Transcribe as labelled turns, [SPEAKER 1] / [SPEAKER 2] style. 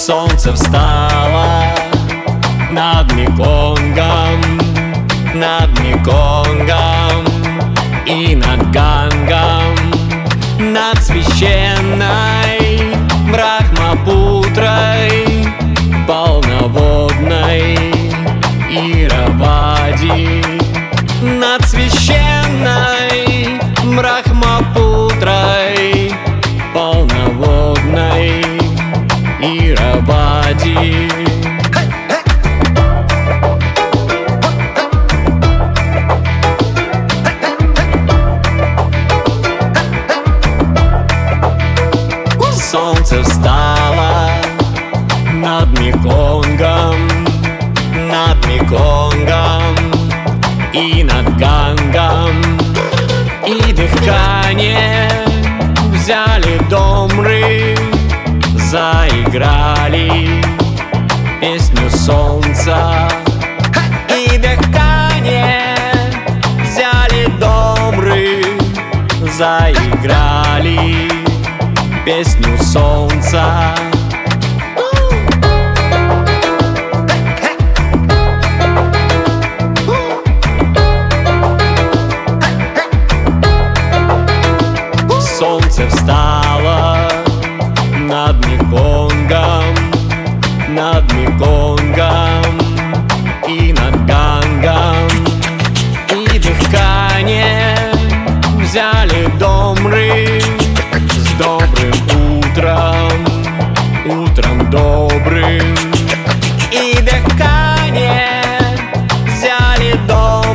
[SPEAKER 1] Солнце встало над Меконгом, и над Гангом, над священной Брахмапутрой, полноводной Иравади, над священной Брахмапутрой, полноводной Иравади. Солнце встало над Меконгом, и над Гангом, и дыхание взяли домры, заиграли песню солнца. И дыхание взяли домры, заиграли песню солнца. Солнце встало над Меконгом, и над Гангом, и дыхание взяли домры с добрым утром добрым. И дыхание